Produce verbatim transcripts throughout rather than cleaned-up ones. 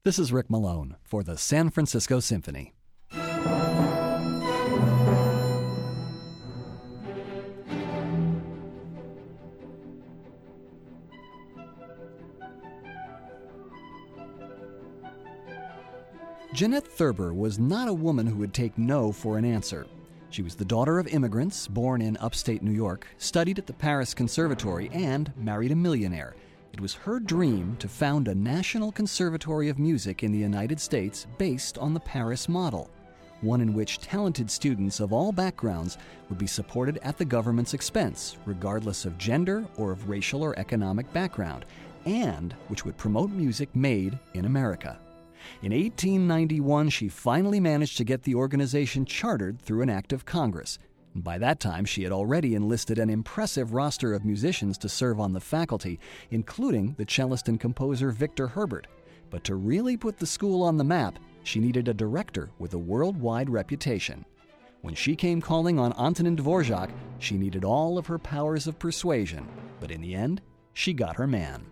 This is Rick Malone for the San Francisco Symphony. Jeanette Thurber was not a woman who would take no for an answer. She was the daughter of immigrants, born in upstate New York, studied at the Paris Conservatory, and married a millionaire. It was her dream to found a national conservatory of music in the United States based on the Paris model, one in which talented students of all backgrounds would be supported at the government's expense, regardless of gender or of racial or economic background, and which would promote music made in America. In eighteen ninety-one, she finally managed to get the organization chartered through an act of Congress. And by that time, she had already enlisted an impressive roster of musicians to serve on the faculty, including the cellist and composer Victor Herbert. But to really put the school on the map, she needed a director with a worldwide reputation. When she came calling on Antonin Dvorak, she needed all of her powers of persuasion. But in the end, she got her man.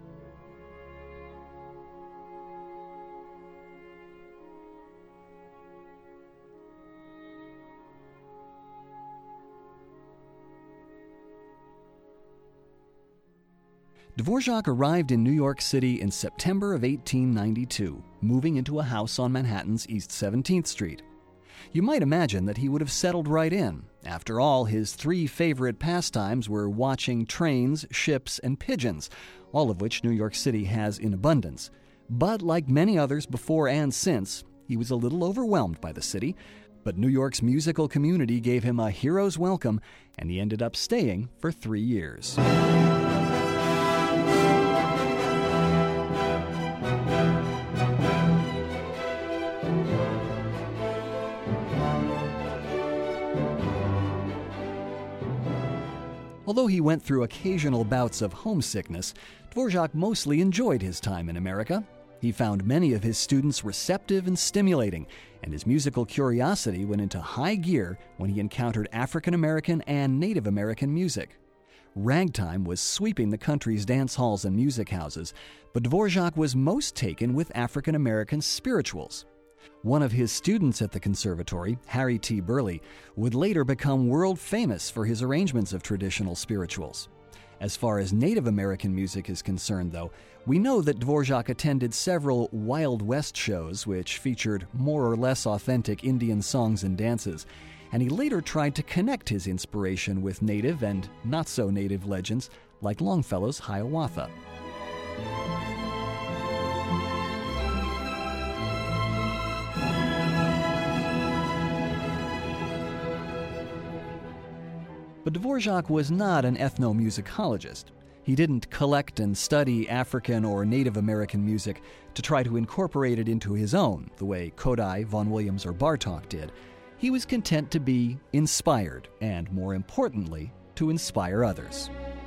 Dvorak arrived in New York City in September of eighteen ninety-two, moving into a house on Manhattan's East seventeenth Street. You might imagine that he would have settled right in. After all, his three favorite pastimes were watching trains, ships, and pigeons, all of which New York City has in abundance. But like many others before and since, he was a little overwhelmed by the city. But New York's musical community gave him a hero's welcome, and he ended up staying for three years. Although he went through occasional bouts of homesickness, Dvorak mostly enjoyed his time in America. He found many of his students receptive and stimulating, and his musical curiosity went into high gear when he encountered African American and Native American music. Ragtime was sweeping the country's dance halls and music houses, but Dvorak was most taken with African American spirituals. One of his students at the conservatory, Harry T. Burleigh, would later become world famous for his arrangements of traditional spirituals. As far as Native American music is concerned, though, we know that Dvorak attended several Wild West shows which featured more or less authentic Indian songs and dances, and he later tried to connect his inspiration with native and not-so-native legends like Longfellow's Hiawatha. But Dvorak was not an ethnomusicologist. He didn't collect and study African or Native American music to try to incorporate it into his own, the way Kodály, Vaughan Williams, or Bartók did. He was content to be inspired, and more importantly, to inspire others.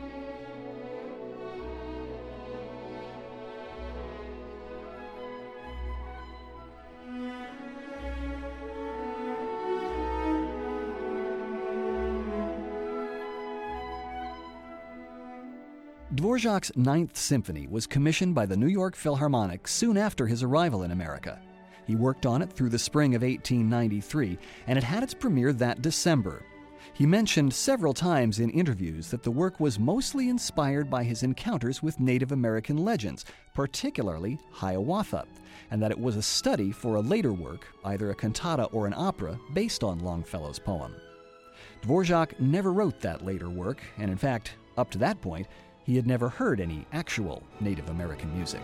Dvorak's Ninth Symphony was commissioned by the New York Philharmonic soon after his arrival in America. He worked on it through the spring of eighteen ninety-three, and it had its premiere that December. He mentioned several times in interviews that the work was mostly inspired by his encounters with Native American legends, particularly Hiawatha, and that it was a study for a later work, either a cantata or an opera, based on Longfellow's poem. Dvorak never wrote that later work, and in fact, up to that point, he had never heard any actual Native American music.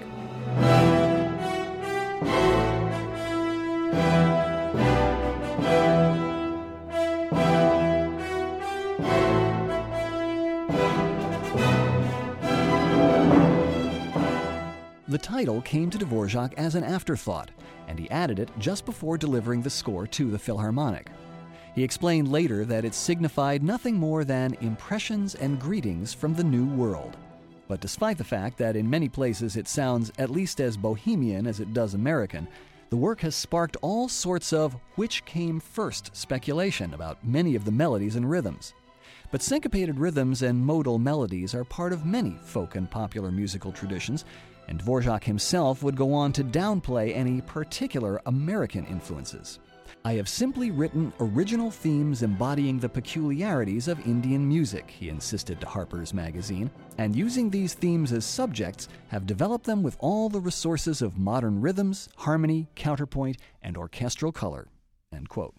The title came to Dvorak as an afterthought, and he added it just before delivering the score to the Philharmonic. He explained later that it signified nothing more than impressions and greetings from the New World. But despite the fact that in many places it sounds at least as bohemian as it does American, the work has sparked all sorts of which came first speculation about many of the melodies and rhythms. But syncopated rhythms and modal melodies are part of many folk and popular musical traditions, and Dvorak himself would go on to downplay any particular American influences. "I have simply written original themes embodying the peculiarities of Indian music," he insisted to Harper's Magazine, "and using these themes as subjects, have developed them with all the resources of modern rhythms, harmony, counterpoint, and orchestral color." End quote.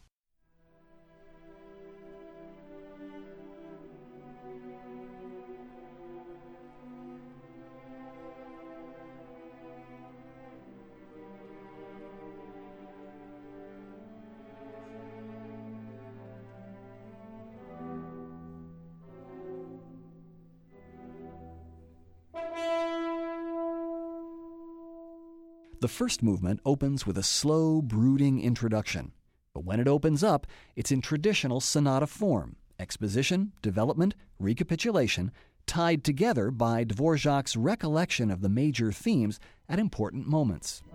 The first movement opens with a slow, brooding introduction. But when it opens up, it's in traditional sonata form: exposition, development, recapitulation, tied together by Dvorak's recollection of the major themes at important moments.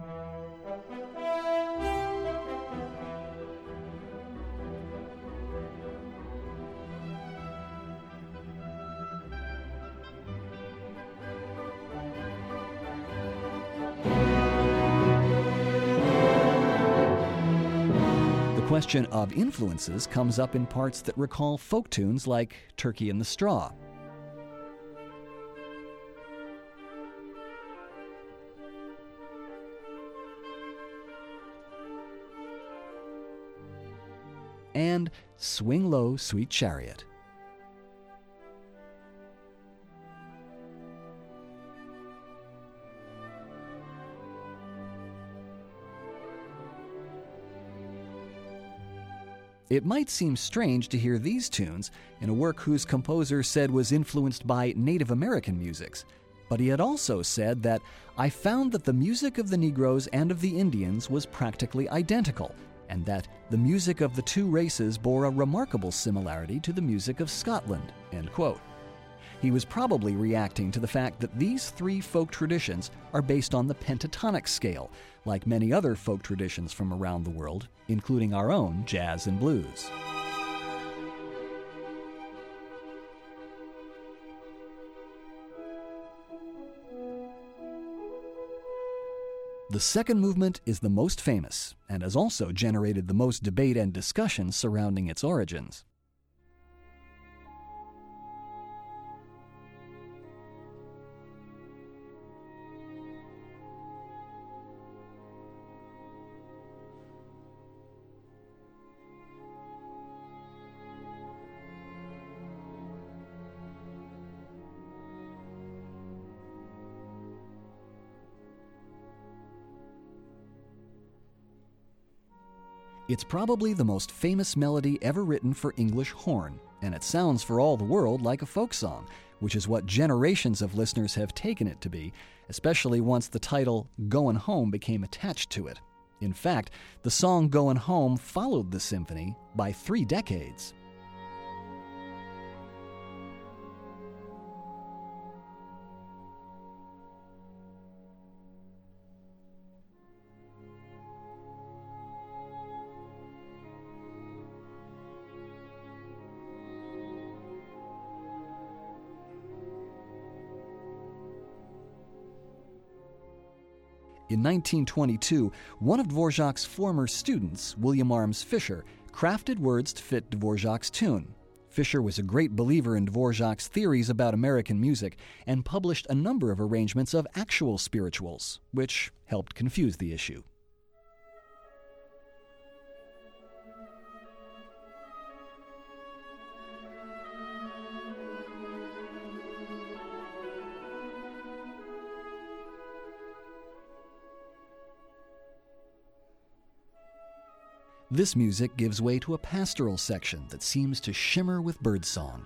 The question of influences comes up in parts that recall folk tunes like Turkey in the Straw. And Swing Low, Sweet Chariot. It might seem strange to hear these tunes in a work whose composer said was influenced by Native American musics, but he had also said that, "I found that the music of the Negroes and of the Indians was practically identical, and that the music of the two races bore a remarkable similarity to the music of Scotland." End quote. He was probably reacting to the fact that these three folk traditions are based on the pentatonic scale, like many other folk traditions from around the world, including our own jazz and blues. The second movement is the most famous, and has also generated the most debate and discussion surrounding its origins. It's probably the most famous melody ever written for English horn, and it sounds for all the world like a folk song, which is what generations of listeners have taken it to be, especially once the title Goin' Home became attached to it. In fact, the song Goin' Home followed the symphony by three decades. In nineteen twenty-two, one of Dvorak's former students, William Arms Fisher, crafted words to fit Dvorak's tune. Fisher was a great believer in Dvorak's theories about American music and published a number of arrangements of actual spirituals, which helped confuse the issue. This music gives way to a pastoral section that seems to shimmer with birdsong.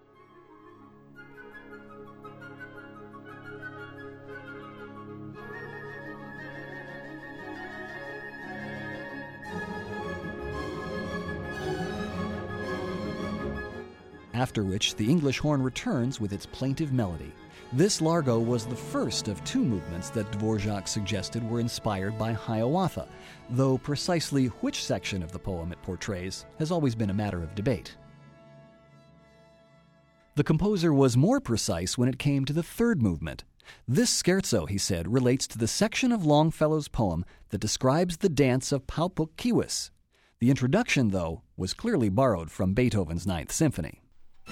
After which, the English horn returns with its plaintive melody. This largo was the first of two movements that Dvorak suggested were inspired by Hiawatha, though precisely which section of the poem it portrays has always been a matter of debate. The composer was more precise when it came to the third movement. This scherzo, he said, relates to the section of Longfellow's poem that describes the dance of Paupuk Kiwis. The introduction, though, was clearly borrowed from Beethoven's Ninth Symphony.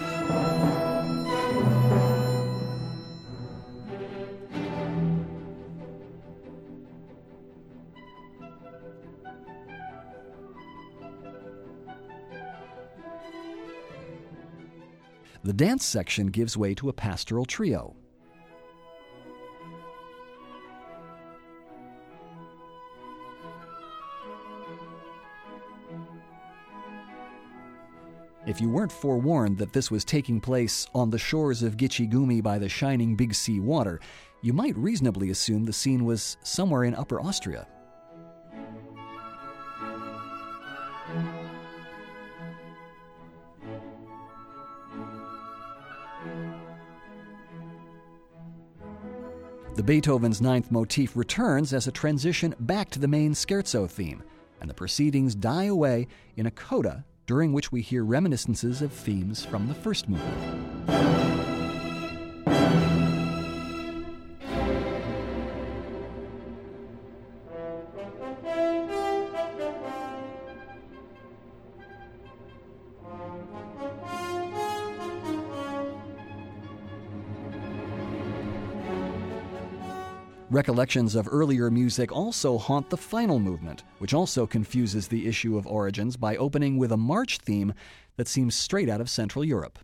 The dance section gives way to a pastoral trio. If you weren't forewarned that this was taking place on the shores of Gitchigumi by the shining Big Sea water, you might reasonably assume the scene was somewhere in Upper Austria. The Beethoven's Ninth motif returns as a transition back to the main scherzo theme, and the proceedings die away in a coda during which we hear reminiscences of themes from the first movement. Recollections of earlier music also haunt the final movement, which also confuses the issue of origins by opening with a march theme that seems straight out of Central Europe.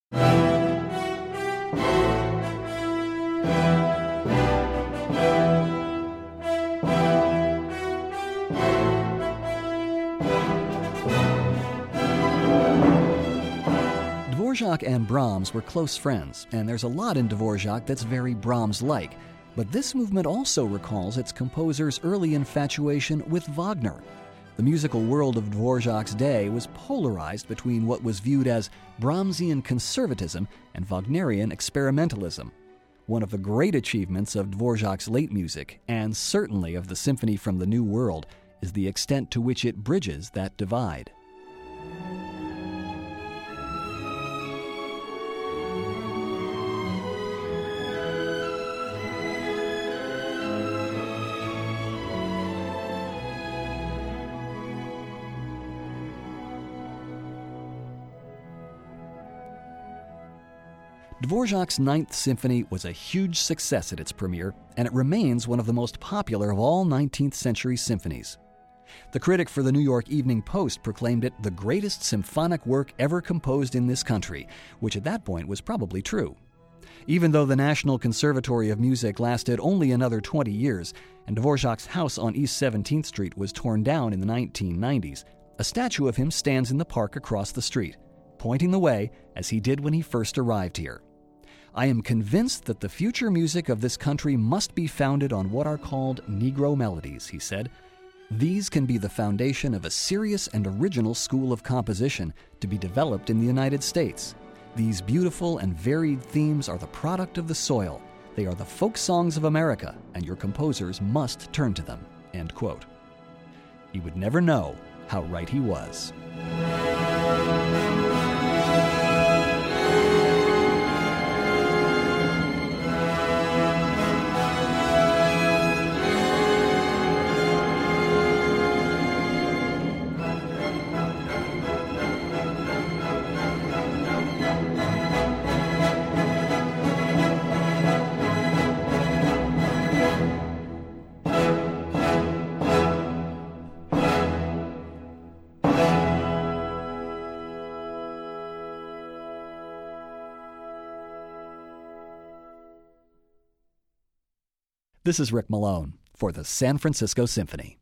Dvorak and Brahms were close friends, and there's a lot in Dvorak that's very Brahms-like. But this movement also recalls its composer's early infatuation with Wagner. The musical world of Dvorak's day was polarized between what was viewed as Brahmsian conservatism and Wagnerian experimentalism. One of the great achievements of Dvorak's late music, and certainly of the Symphony from the New World, is the extent to which it bridges that divide. Dvorak's Ninth Symphony was a huge success at its premiere, and it remains one of the most popular of all nineteenth century symphonies. The critic for the New York Evening Post proclaimed it the greatest symphonic work ever composed in this country, which at that point was probably true. Even though the National Conservatory of Music lasted only another twenty years, and Dvorak's house on East seventeenth Street was torn down in the nineteen nineties, a statue of him stands in the park across the street, pointing the way as he did when he first arrived here. I am convinced that the future music of this country must be founded on what are called Negro melodies, he said. These can be the foundation of a serious and original school of composition to be developed in the United States. These beautiful and varied themes are the product of the soil. They are the folk songs of America, and your composers must turn to them. End quote. He would never know how right he was. This is Rick Malone for the San Francisco Symphony.